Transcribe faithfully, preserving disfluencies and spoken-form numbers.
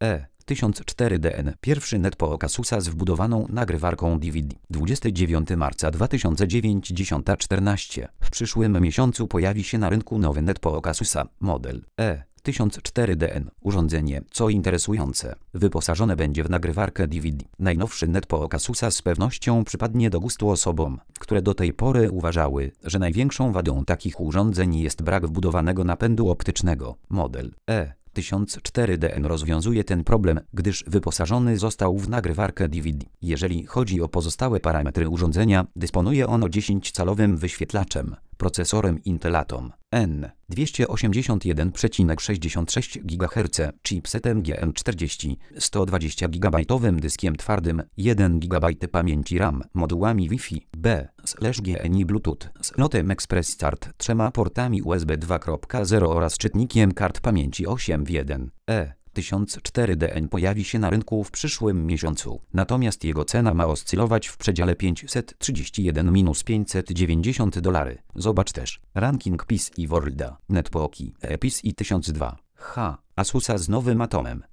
E tysiąc cztery D N. Pierwszy netbook Asusa z wbudowaną nagrywarką D V D. dwudziestego dziewiątego marca dwa tysiące dziewiątego dziesiąta czternaście. W przyszłym miesiącu pojawi się na rynku nowy netbook Asusa, model E tysiąc cztery D N. Urządzenie, co interesujące, wyposażone będzie w nagrywarkę D V D. Najnowszy netbook Asusa z pewnością przypadnie do gustu osobom, które do tej pory uważały, że największą wadą takich urządzeń jest brak wbudowanego napędu optycznego. Model E tysiąc cztery D N rozwiązuje ten problem, gdyż wyposażony został w nagrywarkę D V D. Jeżeli chodzi o pozostałe parametry urządzenia, dysponuje ono dziesięciocalowym wyświetlaczem, procesorem Intel Atom N dwieście osiemdziesiąt jeden przecinek sześćdziesiąt sześć gigaherca, chipsetem G M czterdzieści, sto dwadzieścia gigabajtowym dyskiem twardym, jeden gigabajt pamięci RAM, modułami Wi-Fi, B, G N i Bluetooth, slotem Express Start, trzema portami U S B dwa przecinek zero oraz czytnikiem kart pamięci osiem w jeden. E tysiąc cztery D N pojawi się na rynku w przyszłym miesiącu, natomiast jego cena ma oscylować w przedziale pięćset trzydzieści jeden do pięćset dziewięćdziesiąt dolarów. Zobacz też ranking P C Worlda, netbooki E P C I tysiąc dwa H, Asusa z nowym Atomem.